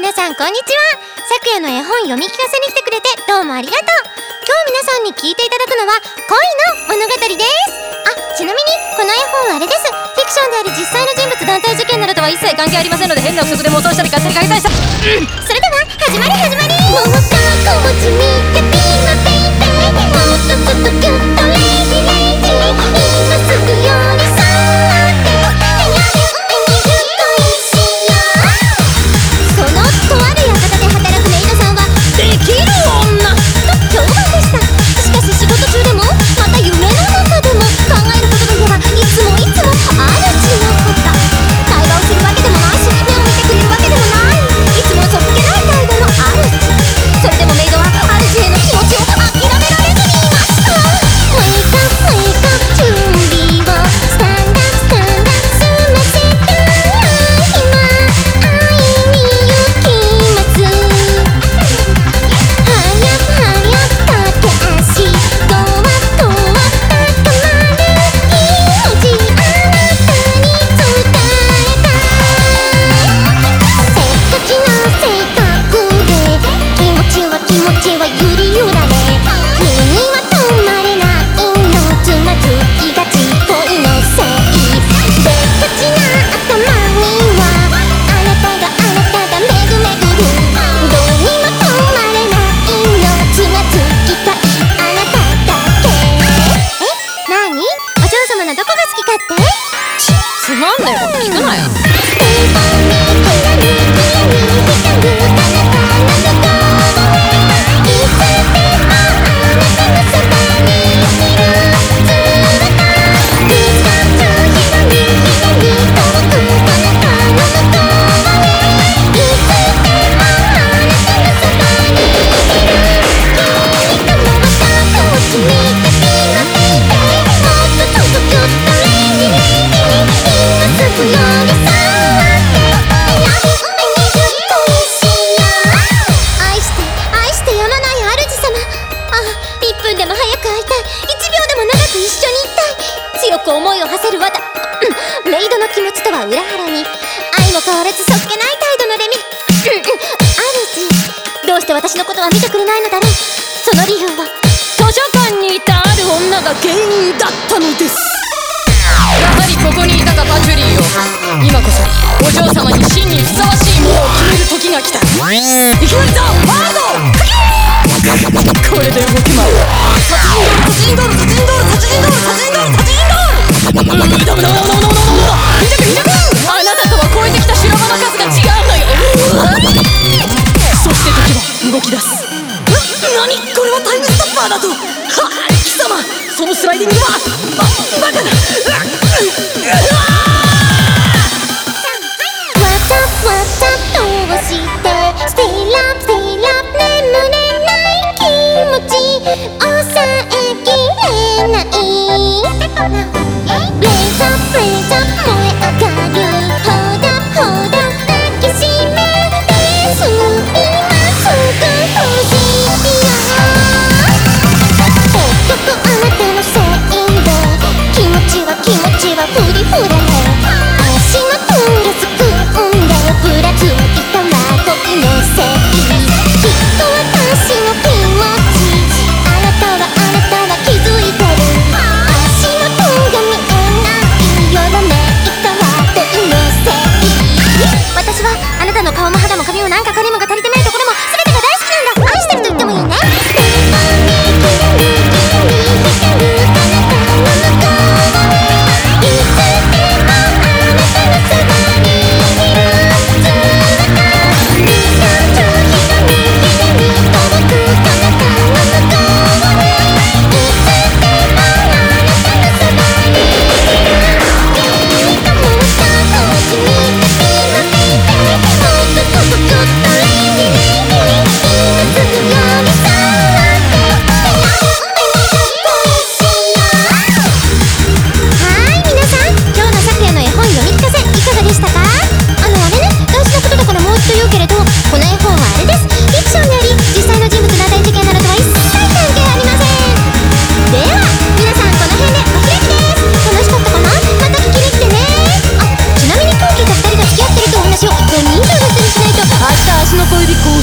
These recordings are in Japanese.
皆さんこんにちは。昨夜の絵本読み聞かせに来てくれてどうもありがとう。今日皆さんに聞いていただくのは恋の物語です。ちなみにこの絵本はあれです。フィクションである実際の人物団体事件などとは一切関係ありませんので、変な憶測で妄想したり勝手に解体した、それでは始まりもうさこぼち見てピーマペイペイ、もっとずっとギュッとレイジレイジ、今すぐ寄り添ってそのとある館で働くメイドさんはできる女と評判でした。しかし仕事中でもまた夢の中でも考えることといえばいつも主のこと。会話をするわけでもないし目を見てくれるわけでもない、いつもそっけない態度の主。それでもメイドは主への気持ちを諦められずにいました。ウェイクアップウェイクアップ、準備をスタンダップ済ませたら今会いに行きます。はや駆け足ドアとは高まる気持ちあなたに伝えたい。せっかちな性格で気持ちは揺り揺られ、目には止まれないのつまずきがち恋のせい。せっかちな頭にはあなたがめぐめぐる、どうにも止まれないのつまずきたいあなただけ。なに？お嬢様のどこが好きかって？ つまんねえこと聞くなよ。 1分でも早く会いたい、1秒でも長く一緒にいたい、強く思いを馳せるメイドの気持ちとは裏腹に愛も変わらずそっけない態度のレミ主、どうして私のことは見てくれないのだろう。その理由は図書館にいたある女が原因だったのです。やはりここにいたかパチュリーよ。今こそお嬢様に真にふさわしいものを決める時が来た。いきなりザ・ワールドこれで動けまう。殺人ドールあなたとは超えてきた修羅場の数が違うのよ。そして時は動き出す。何これはタイムストッパーだと。貴様そのスライディングはバカだ。 どうしてステイラブ眠れない気持ち抑えきれない。ブレイザー燃え上がるほど抱きしめてす今すぐ欲しいよ。結局あなたのせいで気持ちはフリフラね。足のトラス組んでふらついたら恋のせい。きっと私の気持ちあなたは気づいてる。足元が見えないよろめいたら恋のせい。私はあなたの顔も肌も髪もなんかクリームが足りてないところも全てが大好きなんだ。愛してると言ってもいいね。もっと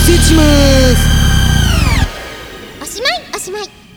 せちまーす。 おしまいおしまい。